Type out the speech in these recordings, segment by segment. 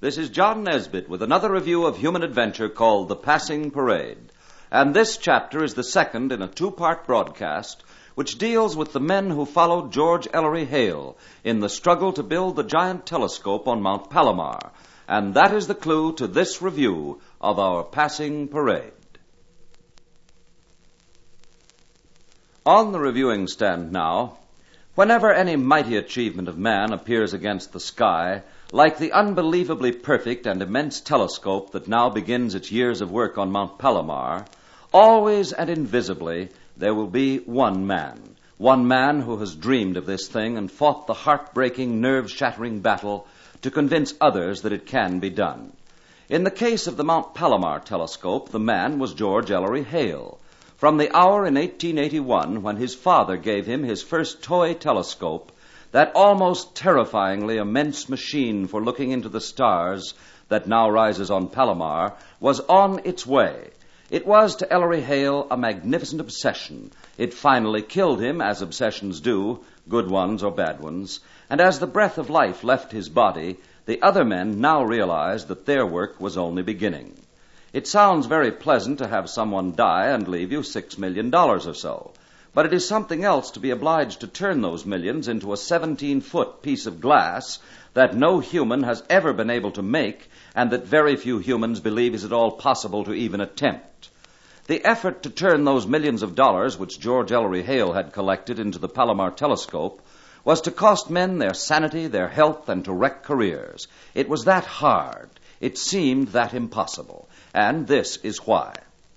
This is John Nesbitt with another review of human adventure called The Passing Parade. And this chapter is the second in a two-part broadcast which deals with the men who followed George Ellery Hale in the struggle to build the giant telescope on Mount Palomar. And that is the clue to this review of our Passing Parade. On the reviewing stand now, whenever any mighty achievement of man appears against the sky, like the unbelievably perfect and immense telescope that now begins its years of work on Mount Palomar, always and invisibly there will be one man who has dreamed of this thing and fought the heartbreaking, nerve-shattering battle to convince others that it can be done. In the case of the Mount Palomar telescope, the man was George Ellery Hale. From the hour in 1881 when his father gave him his first toy telescope, that almost terrifyingly immense machine for looking into the stars that now rises on Palomar was on its way. It was to Ellery Hale a magnificent obsession. It finally killed him, as obsessions do, good ones or bad ones, and as the breath of life left his body, the other men now realized that their work was only beginning. It sounds very pleasant to have someone die and leave you $6 million or so. But it is something else to be obliged to turn those millions into a 17-foot piece of glass that no human has ever been able to make and that very few humans believe is at all possible to even attempt. The effort to turn those millions of dollars which George Ellery Hale had collected into the Palomar telescope was to cost men their sanity, their health, and to wreck careers. It was that hard. It seemed that impossible. And this is why.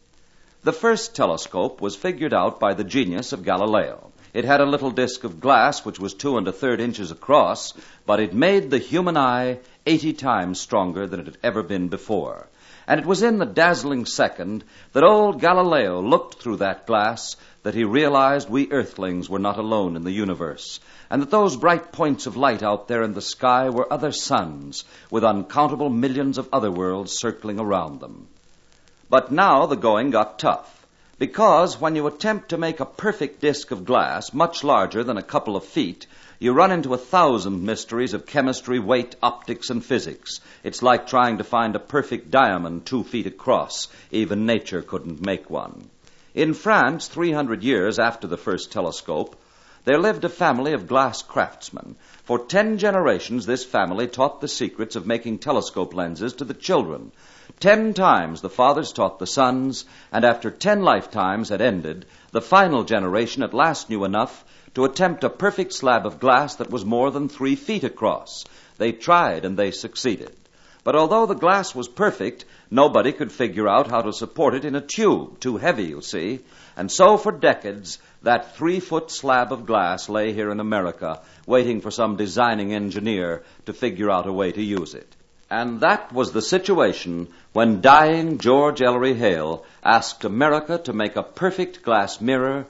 The first telescope was figured out by the genius of Galileo. It had a little disc of glass which was 2 1/3 inches across, but it made the human eye 80 times stronger than it had ever been before. And it was in the dazzling second that old Galileo looked through that glass that he realized we earthlings were not alone in the universe, and that those bright points of light out there in the sky were other suns with uncountable millions of other worlds circling around them. But now the going got tough, because when you attempt to make a perfect disk of glass much larger than a couple of feet, you run into 1,000 mysteries of chemistry, weight, optics, and physics. It's like trying to find a perfect diamond 2 feet across. Even nature couldn't make one. In France, 300 years after the first telescope, there lived a family of glass craftsmen. For 10 generations, this family taught the secrets of making telescope lenses to the children. 10 times the fathers taught the sons, and after 10 lifetimes had ended, the final generation at last knew enough to attempt a perfect slab of glass that was more than 3 feet across. They tried and they succeeded. But although the glass was perfect, nobody could figure out how to support it in a tube, too heavy, you see. And so for decades, that 3-foot slab of glass lay here in America, waiting for some designing engineer to figure out a way to use it. And that was the situation when dying George Ellery Hale asked America to make a perfect glass mirror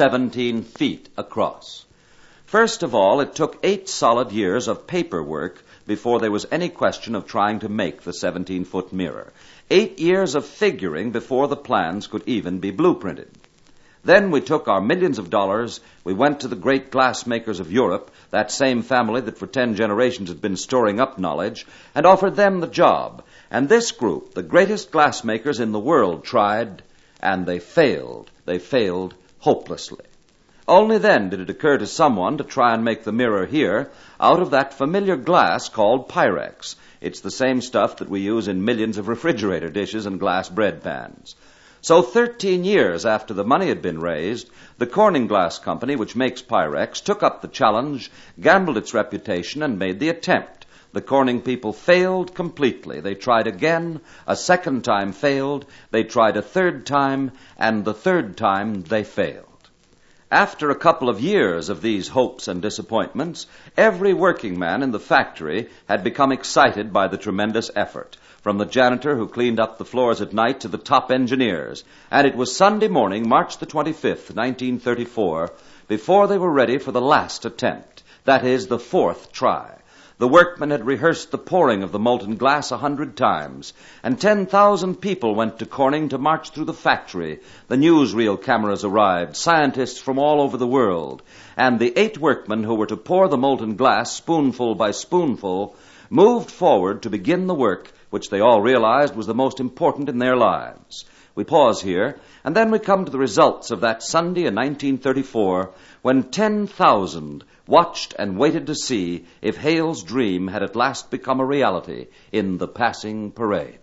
17 feet across. First of all, it took 8 solid years of paperwork before there was any question of trying to make the 17-foot mirror. 8 years of figuring before the plans could even be blueprinted. Then we took our millions of dollars, we went to the great glassmakers of Europe, that same family that for 10 generations had been storing up knowledge, and offered them the job. And this group, the greatest glassmakers in the world, tried, and they failed. They failed hopelessly. Only then did it occur to someone to try and make the mirror here out of that familiar glass called Pyrex. It's the same stuff that we use in millions of refrigerator dishes and glass bread pans. So 13 years after the money had been raised, the Corning Glass Company, which makes Pyrex, took up the challenge, gambled its reputation, and made the attempt. The Corning people failed completely. They tried again, a second time failed, they tried a third time, and the third time they failed. After a couple of years of these hopes and disappointments, every working man in the factory had become excited by the tremendous effort, from the janitor who cleaned up the floors at night to the top engineers. And it was Sunday morning, March the 25th, 1934, before they were ready for the last attempt, that is, the 4th try. The workmen had rehearsed the pouring of the molten glass 100 times, and 10,000 people went to Corning to march through the factory. The newsreel cameras arrived, scientists from all over the world, and the 8 workmen who were to pour the molten glass spoonful by spoonful moved forward to begin the work which they all realized was the most important in their lives. We pause here, and then we come to the results of that Sunday in 1934 when 10,000 watched and waited to see if Hale's dream had at last become a reality in the passing parade.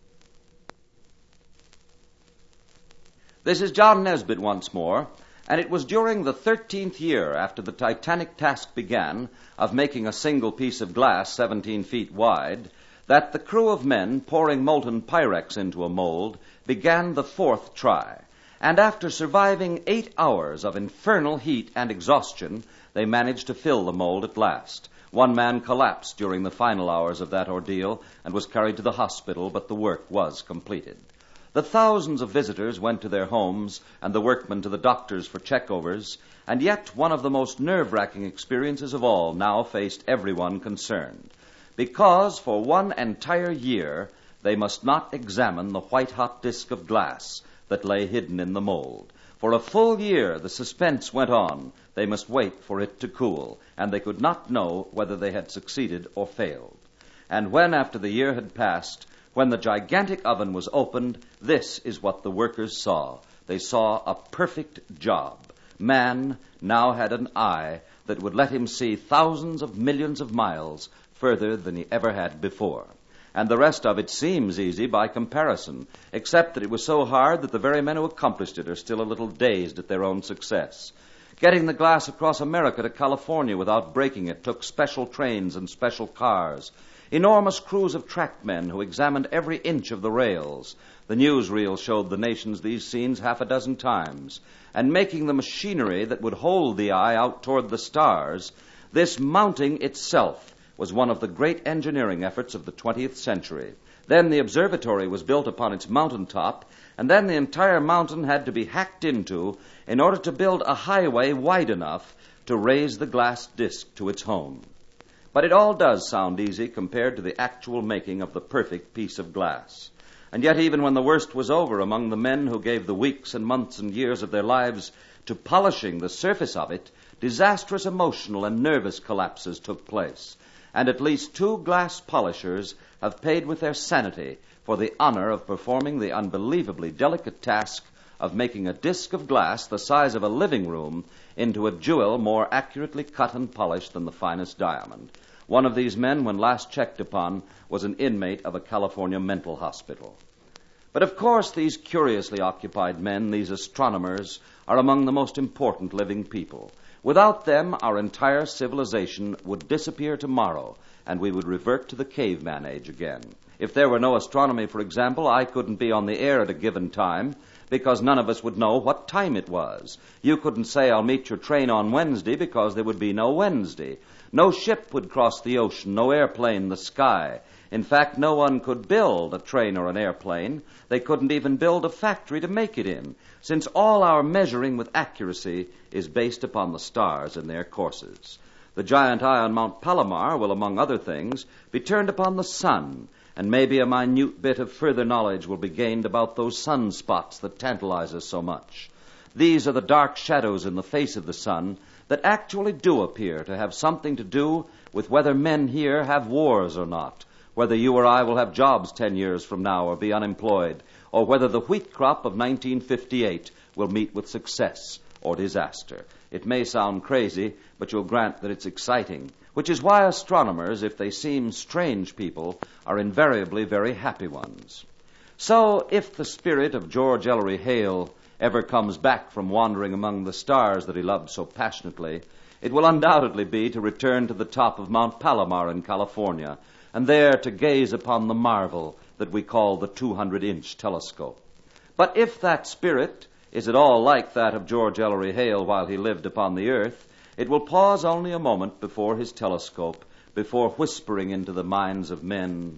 This is John Nesbitt once more, and it was during the 13th year after the titanic task began of making a single piece of glass 17 feet wide that the crew of men pouring molten Pyrex into a mold began the fourth try. And after surviving 8 hours of infernal heat and exhaustion, they managed to fill the mold at last. One man collapsed during the final hours of that ordeal and was carried to the hospital, but the work was completed. The thousands of visitors went to their homes and the workmen to the doctors for checkovers, and yet one of the most nerve-wracking experiences of all now faced everyone concerned. Because for one entire year they must not examine the white-hot disk of glass that lay hidden in the mold. For a full year the suspense went on. They must wait for it to cool, and they could not know whether they had succeeded or failed. And when, after the year had passed, when the gigantic oven was opened, this is what the workers saw. They saw a perfect job. Man now had an eye that would let him see thousands of millions of miles further than he ever had before. And the rest of it seems easy by comparison, except that it was so hard that the very men who accomplished it are still a little dazed at their own success. Getting the glass across America to California without breaking it took special trains and special cars. Enormous crews of trackmen who examined every inch of the rails. The newsreel showed the nations these scenes half a dozen times. And making the machinery that would hold the eye out toward the stars, this mounting itself was one of the great engineering efforts of the 20th century. Then the observatory was built upon its mountaintop, and then the entire mountain had to be hacked into in order to build a highway wide enough to raise the glass disk to its home. But it all does sound easy compared to the actual making of the perfect piece of glass. And yet even when the worst was over among the men who gave the weeks and months and years of their lives to polishing the surface of it, disastrous emotional and nervous collapses took place. And at least 2 glass polishers have paid with their sanity for the honor of performing the unbelievably delicate task of making a disk of glass the size of a living room into a jewel more accurately cut and polished than the finest diamond. One of these men, when last checked upon, was an inmate of a California mental hospital. But of course these curiously occupied men, these astronomers, are among the most important living people. Without them, our entire civilization would disappear tomorrow, and we would revert to the caveman age again. If there were no astronomy, for example, I couldn't be on the air at a given time, because none of us would know what time it was. You couldn't say, I'll meet your train on Wednesday, because there would be no Wednesday. No ship would cross the ocean, no airplane the sky. In fact, no one could build a train or an airplane. They couldn't even build a factory to make it in, since all our measuring with accuracy is based upon the stars and their courses. The giant eye on Mount Palomar will, among other things, be turned upon the sun, and maybe a minute bit of further knowledge will be gained about those sunspots that tantalize us so much. These are the dark shadows in the face of the sun that actually do appear to have something to do with whether men here have wars or not, whether you or I will have jobs 10 years from now or be unemployed, or whether the wheat crop of 1958 will meet with success or disaster. It may sound crazy, but you'll grant that it's exciting, which is why astronomers, if they seem strange people, are invariably very happy ones. So, if the spirit of George Ellery Hale ever comes back from wandering among the stars that he loved so passionately, it will undoubtedly be to return to the top of Mount Palomar in California, and there to gaze upon the marvel that we call the 200-inch telescope. But if that spirit is at all like that of George Ellery Hale while he lived upon the earth, it will pause only a moment before his telescope, before whispering into the minds of men,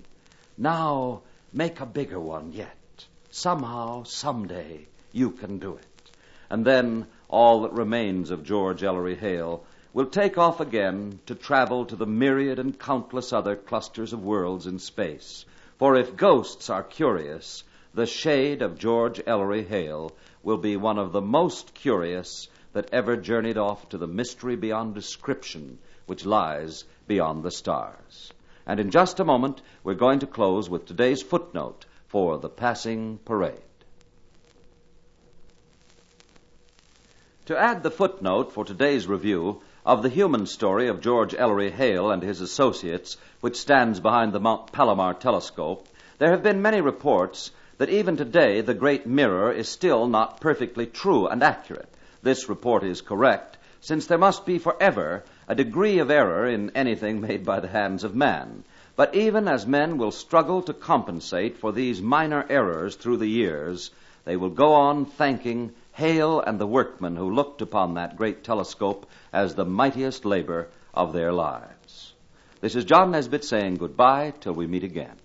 "Now make a bigger one yet. Somehow, someday, you can do it." And then all that remains of George Ellery Hale will take off again to travel to the myriad and countless other clusters of worlds in space. For if ghosts are curious, the shade of George Ellery Hale will be one of the most curious that ever journeyed off to the mystery beyond description which lies beyond the stars. And in just a moment, we're going to close with today's footnote for the passing parade. To add the footnote for today's review of the human story of George Ellery Hale and his associates, which stands behind the Mount Palomar telescope, there have been many reports that even today the great mirror is still not perfectly true and accurate. This report is correct, since there must be forever a degree of error in anything made by the hands of man. But even as men will struggle to compensate for these minor errors through the years, they will go on thanking Hale and the workmen who looked upon that great telescope as the mightiest labor of their lives. This is John Nesbitt saying goodbye till we meet again.